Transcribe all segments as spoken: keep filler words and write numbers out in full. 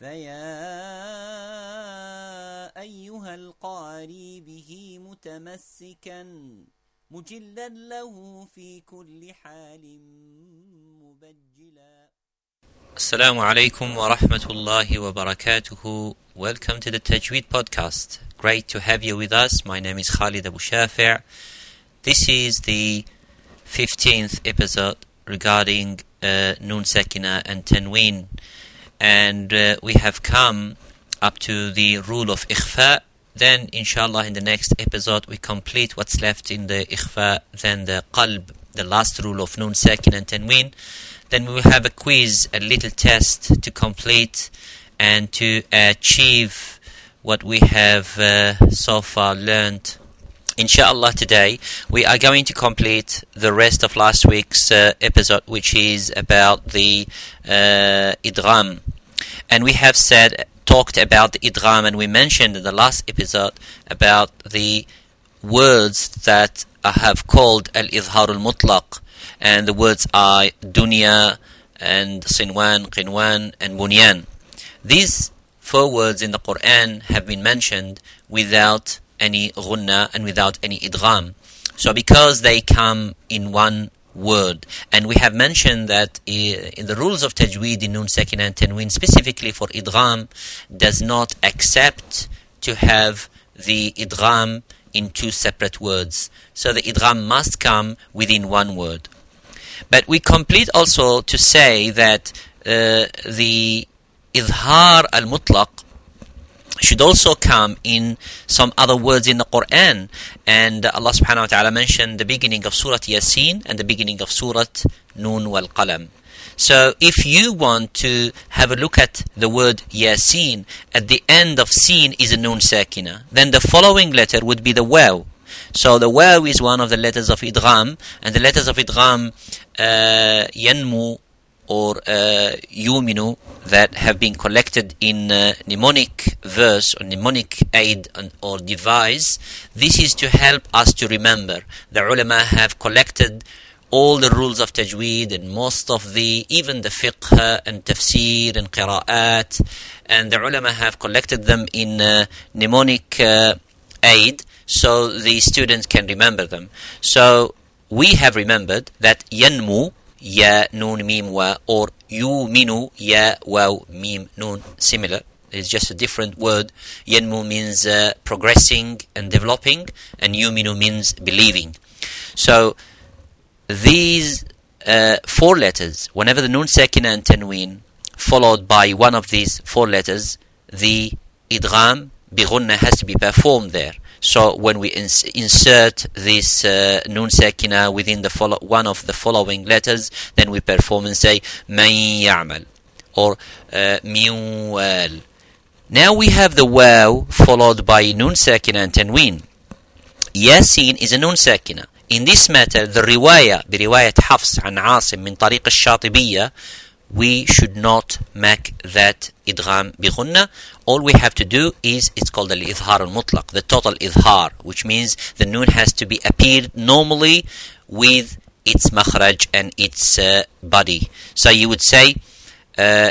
فيا أيها القاري به متمسكا مجلا له في كل حال مبجلا. Assalamu alaikum wa rahmatullahi wa barakatuhu. Welcome to the Tajweed podcast. Great to have you with us. My name is Khalid Abu Shafi'. This is the fifteenth episode regarding uh, Noon Sakina and Tanween. And uh, we have come up to the rule of Ikhfa. Then inshallah in the next episode we complete what's left in the Ikhfa. Then the Qalb, the last rule of Noon Sakina and Tanween. Then we will have a quiz, a little test to complete and to achieve what we have uh, so far learned. Inshallah today we are going to complete the rest of last week's uh, episode, which is about the uh, idgham. And we have said, talked about the idgham, and we mentioned in the last episode about the words that I have called al-idhar al-mutlaq. And the words are dunya and sinwan, qinwan and bunyan. These four words in the Quran have been mentioned without any ghunna and without any idgham. So because they come in one word, and we have mentioned that in the rules of tajweed in Noon Sakina and Tanween, specifically for idgham, does not accept to have the idgham in two separate words. So the idgham must come within one word. But we complete also to say that uh, the idhar al-mutlaq should also come in some other words in the Quran. And Allah subhanahu wa ta'ala mentioned the beginning of Surah Yasin and the beginning of Surah Noon wal Qalam. So if you want to have a look at the word Yasin, at the end of Sin is a Noon Sakina. Then the following letter would be the Waw. So the Waw is one of the letters of idgham, and the letters of idgham uh, yanmu or uh, yuminu that have been collected in uh, mnemonic verse or mnemonic aid or device. This is to help us to remember. The ulama have collected all the rules of tajweed and most of the, even the fiqh and tafsir and qira'at, and the ulama have collected them in uh, mnemonic uh, aid, so the students can remember them. So we have remembered that yanmu, ya, noon, mim, wa, or yuminu, ya, waw, mim, noon, similar. It's just a different word. Yanmu means uh, progressing and developing, and yuminu means believing. So these uh, four letters, whenever the Noon Sakina and Tanween followed by one of these four letters, the idgham bi ghunna has to be performed there. So when we ins- insert this uh, Noon Sakina within the follow- one of the following letters, then we perform and say man ya'mal or uh, min wal. Now we have the Waw followed by Noon Sakina and Tanween. Yasin is a Noon Sakina. In this matter, the riwayah, برواية حفص عن عاصم من طريق الشاطبية, we should not make that idgham bi ghunna. All we have to do is, it's called al-idhar al-mutlaq, the total idhar, which means the noon has to be appeared normally with its makhraj and its uh, body. So you would say uh,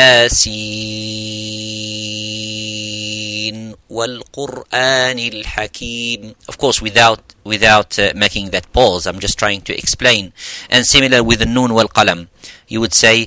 Yasin wal Qur'an al-Hakim. Of course, without without uh, making that pause. I'm just trying to explain. And similar with the Noon wal Qalam. You would say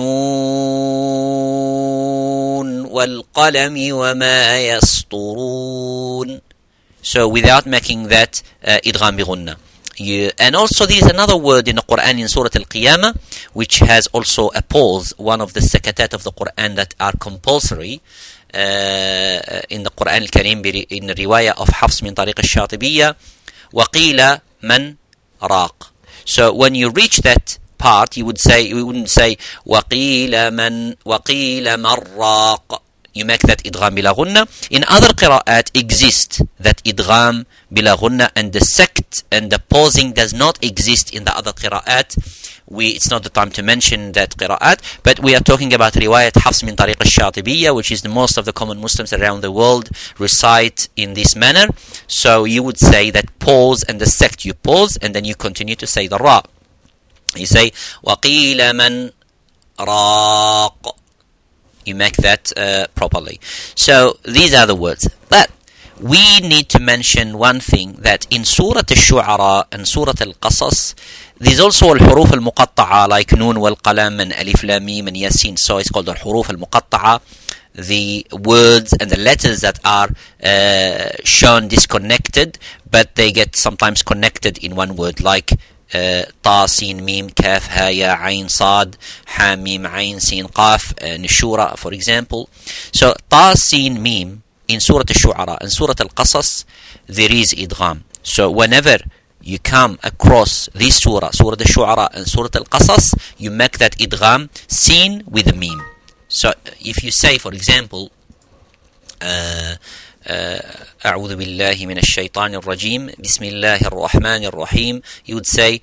Noon wal Qalami wa ma yasturun. So without making that uh, idgham bi ghunna. You, and also there is another word in the Quran in Surah Al-Qiyamah which has also a pause, one of the sakatat of the Quran that are compulsory uh, in the Quran Al-Karim in the riwayah of Hafs min tariq al-Shatibiyya. وَقِيلَ مَنْ رَاقٍ. So when you reach that part, you would say, you wouldn't say وَقِيلَ مَنْ وَقِيلَ مَنْ رَاقٍ. You make that idgham bila ghunna. In other qira'at exist that idgham bila ghunna, and the sakt and the pausing does not exist in the other qira'at. We, it's not the time to mention that qira'at, but we are talking about riwayat Hafs min tariq al-Shatibiyya, which is the most of the common Muslims around the world recite in this manner. So you would say that pause and the sekt, you pause and then you continue to say the ra. You say وَقِيلَ مَنْ رَاقٍ. You make that uh, properly. So these are the words. But we need to mention one thing, that in Surah Al-Shu'ara and Surah Al-Qasas, there's also al-huruf al-muqatta'a, like Nun wal-Qalam and Alif Lam Mim and Yasin. So it's called al-huruf al-muqatta'a, the words and the letters that are uh, shown disconnected, but they get sometimes connected in one word, like uh, Ta, Sin, Mim, Kaf, Ha, Ya, Ain, Sad, Ha, Mim, Ain, Sin, Qaf, uh, Nishura, for example. So Ta, Sin, Mim in Surah Al-Shu'ara and Surah Al-Qasas, there is idgham. So whenever you come across this surah, Surah Al-Shu'ara and Surah Al-Qasas, you make that idgham seen with a meme. So if you say, for example, uh, uh, أعوذ بالله من الشيطان الرجيم بسم الله الرحمن الرحيم, you would say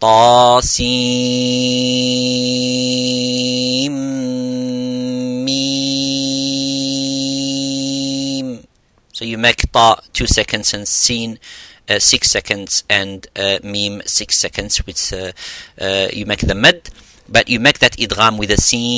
طاسيم ميم. So you make ta two seconds and sin uh, six seconds and uh, meme six seconds, which uh, uh, you make the mad, but you make that idgham with a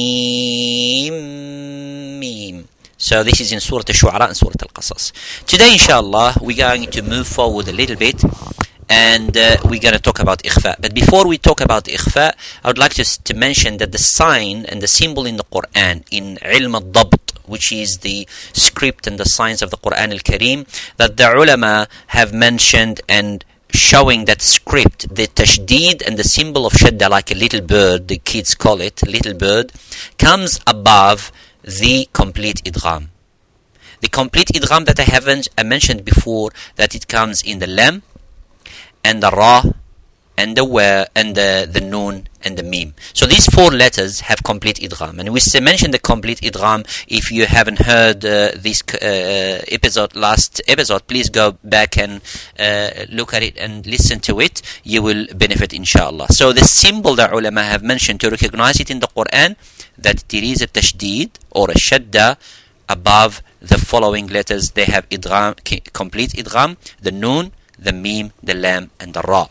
sim meme. So this is in Surah Al-Shu'ara and Surah Al-Qasas. Today, inshallah, we're going to move forward a little bit, and uh, we're going to talk about ikhfa. But before we talk about ikhfa, I would like to, to mention that the sign and the symbol in the Quran, in ilm al-dabt, which is the script and the signs of the Quran al-Kareem, that the ulama have mentioned and showing that script, the tashdeed and the symbol of shadda, like a little bird, the kids call it, little bird, comes above the complete idgham. The complete idgham that I haven't I mentioned before, that it comes in the lam and the ra and the wa and the, the noon and the meme. So these four letters have complete idgham. And we mentioned the complete idgham. If you haven't heard uh, this uh, episode, last episode, please go back and uh, look at it and listen to it. You will benefit, inshallah. So the symbol that ulama have mentioned to recognize it in the Quran, that there is a tashdeed or a shadda above the following letters. They have idgham, complete idgham, the noon, the meme, the lam, and the ra.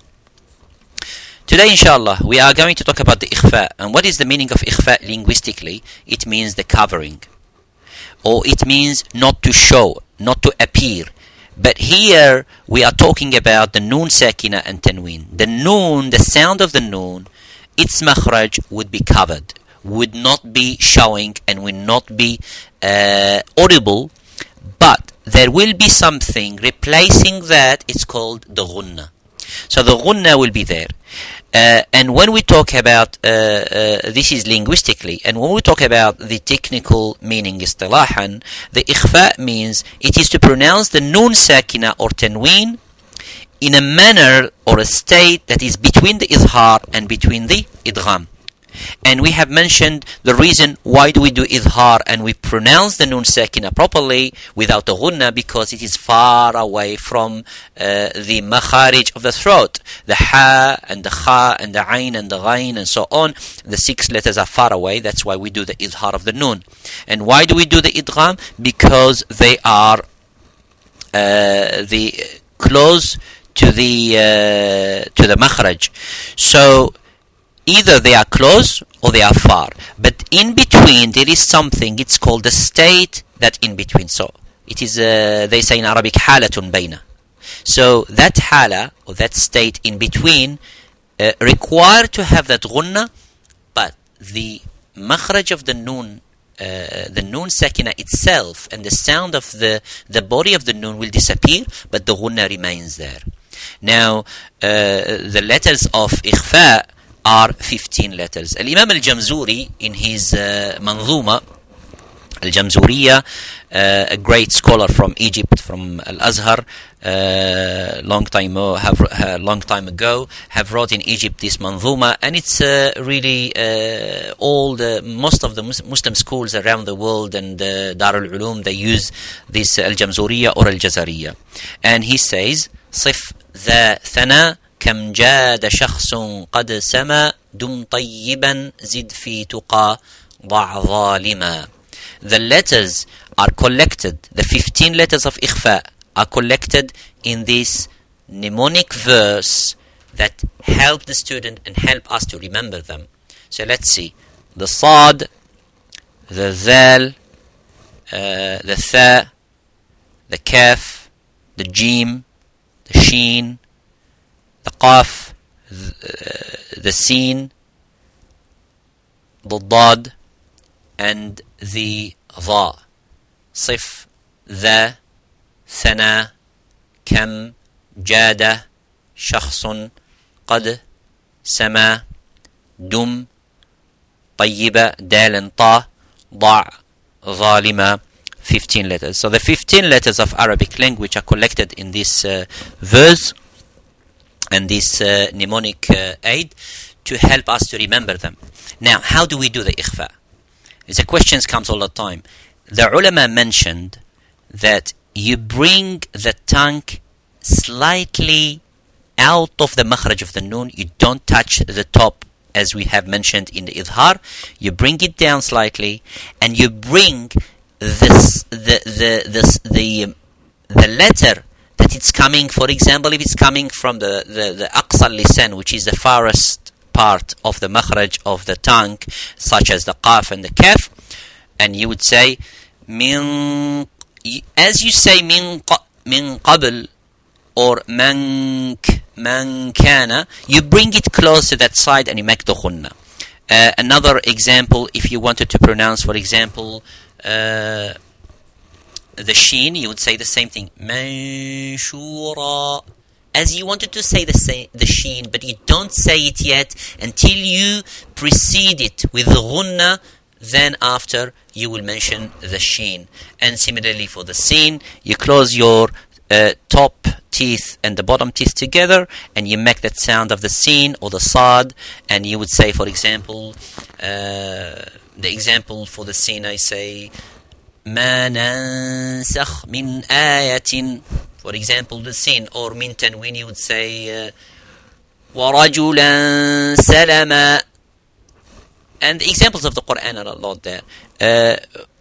Today, inshallah, we are going to talk about the ikhfa. And what is the meaning of ikhfa linguistically? It means the covering, or it means not to show, not to appear. But here we are talking about the noon sakina and tanween. The noon, the sound of the noon, its makhraj would be covered, would not be showing, and will not be uh, audible. But there will be something replacing that. It's called the ghunna. So the ghunna will be there. Uh, and when we talk about, uh, uh, this is linguistically, and when we talk about the technical meaning istilahan, the ikhfa means it is to pronounce the noon sakina or tanween in a manner or a state that is between the izhar and between the idgham. And we have mentioned the reason why do we do izhar and we pronounce the noon sakina properly without the ghunna, because it is far away from uh, the makharij of the throat. The ha and the kha and the ain and the ghain and so on, the six letters are far away. That's why we do the izhar of the noon. And why do we do the idgham? Because they are uh, the close to the uh, to the makharaj. So either they are close or they are far. But in between there is something, it's called the state that in between. So it is, uh, they say in Arabic, halatun bayna. So that hala, or that state in between, uh, require to have that ghunna, but the makhraj of the noon, uh, the noon sakina itself, and the sound of the, the body of the noon will disappear, but the ghunna remains there. Now, uh, the letters of ikhfa are fifteen letters. Al-Imam al-Jamzuri, in his uh, Manzuma al-Jamzuriya, uh, a great scholar from Egypt, from Al-Azhar, uh, long time uh, have uh, long time ago, have wrote in Egypt this Manzuma, and it's uh, really uh, all the most of the Muslim schools around the world and uh, Dar al-Ulum, they use this al-Jamzuriya or al-Jazariya. And he says, صف ذا ثنا كم جاد شخص قد سما دم طيبا زد في تقى ضع ظالما. The letters are collected, the fifteen letters of ikhfa are collected in this mnemonic verse that help the student and help us to remember them. So let's see. The sad, the zal, uh, the tha, the kaf, the jim, the sheen, the qaf, the, uh, the sin, the dad, and the dha. صف, ذا, ثنا, كم, جادة, شخص, قد, سما, دم, طيبة, دال, طا, ضع, ظالمة. fifteen letters. So the fifteen letters of Arabic language are collected in this uh, verse and this uh, mnemonic uh, aid to help us to remember them. Now, how do we do the ikhfa? The questions comes all the time. The ulama mentioned that you bring the tongue slightly out of the makhraj of the noon. You don't touch the top, as we have mentioned in the idhar. You bring it down slightly, and you bring this the the this the the letter that it's coming. For example, if it's coming from the the the aqsa lisan, which is the farthest part of the makhraj of the tongue, such as the qaf and the kaf, and you would say min, as you say min min qabl or man man kana, you bring it close to that side and you make the ghunna. Uh, another example, if you wanted to pronounce, for example, uh, the sheen, you would say the same thing, manshura, as you wanted to say the say, the sheen, but you don't say it yet until you precede it with the ghunna. Then after you will mention the sheen. And similarly for the sin, you close your uh, top teeth and the bottom teeth together, and you make that sound of the sin or the sad, and you would say, for example, uh, the example for the sin, I say ما ننسخ من آية, for example, the sin, or min tanwin, you would say uh, ورجلا سلما. And the examples of the Quran are a lot there. Uh,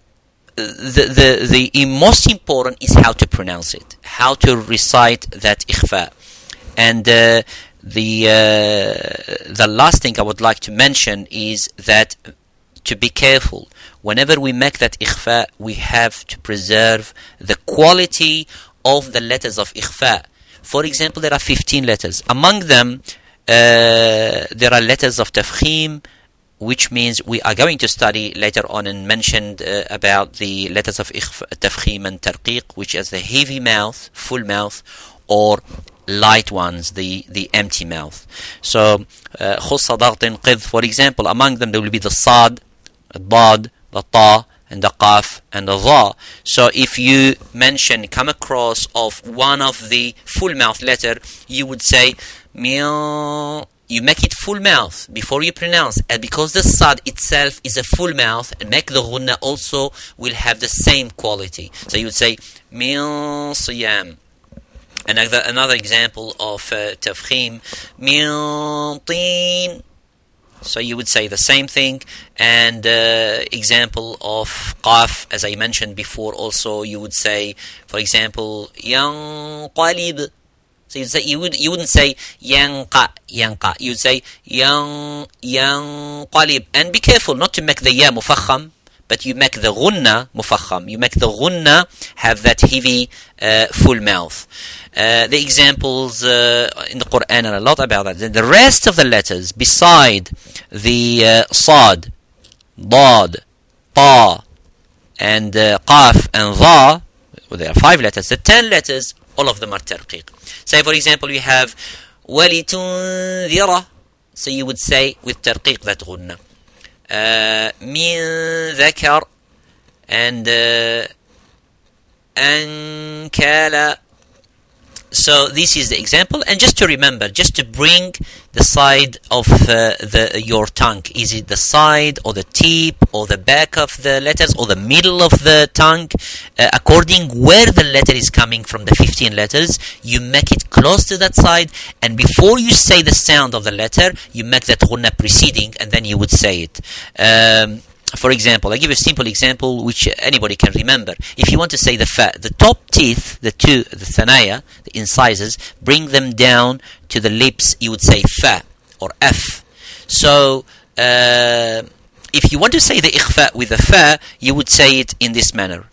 the, the, the most important is how to pronounce it, how to recite that ikhfa. And uh, the, uh, the last thing I would like to mention is that to be careful. Whenever we make that ikhfa, we have to preserve the quality of the letters of ikhfa. For example, there are fifteen letters. Among them, uh, there are letters of tafkhim, which means we are going to study later on and mentioned uh, about the letters of tafkhim and tarqiq, which is the heavy mouth, full mouth, or light ones, the, the empty mouth. So, khussa dagtin qidh, for example, among them there will be the sad, the dad, the ta, and the qaf, and the dha. So if you mention, come across of one of the full mouth letter, you would say, meow. You make it full mouth before you pronounce, and because the sad itself is a full mouth, and make the ghunna also will have the same quality. So you would say min siyam. Another another example of uh, tafkhim, min tin. So you would say the same thing. And uh, example of qaf, as I mentioned before, also you would say, for example, yanqalib. So you'd say, you, would, you wouldn't say yanqa, yanqa. You'd say yan, yanqalib. And be careful not to make the ya mufakham, but you make the ghunna mufakham. You make the ghunna have that heavy, uh, full mouth. Uh, the examples uh, in the Quran are a lot about that. The rest of the letters, beside the uh, sad, dad, ta, and uh, qaf, and dha, well, there are five letters. The ten letters, all of them are tarqiq. Say, for example, we have وَلِتُنذِرَ. So you would say with tarqiq that ghunna. مِن ذَكَرْ, and uh, أَنْكَالَ. So this is the example, and just to remember, just to bring the side of uh, the your tongue. Is it the side or the tip or the back of the letters or the middle of the tongue? Uh, according where the letter is coming from, the fifteen letters, you make it close to that side, and before you say the sound of the letter, you make that ghunna preceding, and then you would say it. Um, For example, I give you a simple example which anybody can remember. If you want to say the fa, the top teeth, the two, the thanaya, the incisors, bring them down to the lips, you would say fa or f. So, uh, if you want to say the ikhfa with the fa, you would say it in this manner.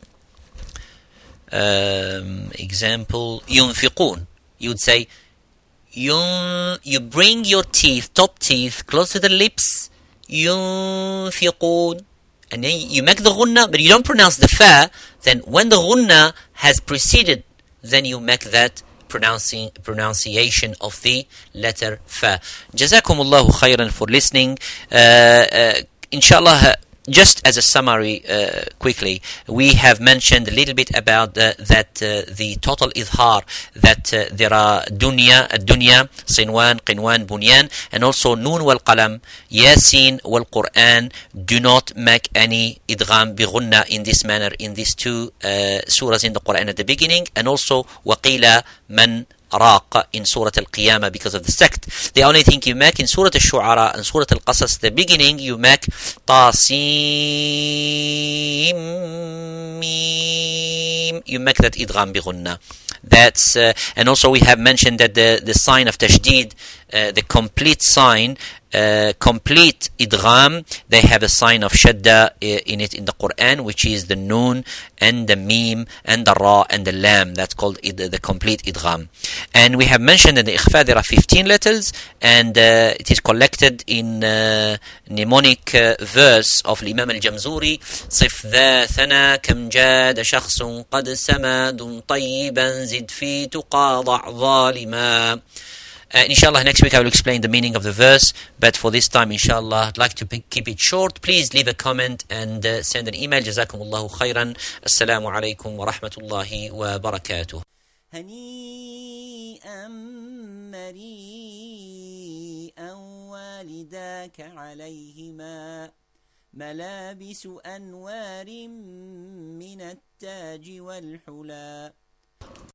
Um, example, ينفقون. You would say, you, you bring your teeth, top teeth, close to the lips. ينفقون. And then you make the ghunna, but you don't pronounce the fa. Then when the ghunna has preceded, then you make that pronouncing pronunciation of the letter fa. Jazakumullahu khairan for listening. Uh, uh, inshallah, just as a summary, uh, quickly, we have mentioned a little bit about uh, that uh, the total idhar, that uh, there are dunya, dunya, sinwan, qinwan, bunyan, and also noon wal qalam, yasin wal Quran do not make any idgham bi ghunna in this manner in these two uh, surahs in the Quran at the beginning, and also waqila man Raq in Surah Al-Qiyamah because of the sect. The only thing you make in Surah Al-Shu'ara and Surah Al-Qasas, the beginning, you make Tasim Mim. You make that idgham bi ghunna. That's uh, and also we have mentioned that the the sign of tashdid, uh, the complete sign, uh, complete idgham, they have a sign of shadda in it in the Quran, which is the noon and the mim and the ra and the lam. That's called id- the complete idgham. And we have mentioned in the ikhfa there are fifteen letters, and uh, it is collected in uh, mnemonic uh, verse of Imam al-Jamzuri. صف ذا ثنا كم جاد شخص قد سماد طيبا زد في تقى ضع ظالما. Uh, inshallah, next week I will explain the meaning of the verse, but for this time, inshallah, I'd like to p- keep it short. Please leave a comment and uh, send an email. Jazakumullahu khairan. Assalamu alaikum wa rahmatullahi wa barakatuh. هنيئا مريئا والداك عليهما ملابس أنوار من التاج والحلى.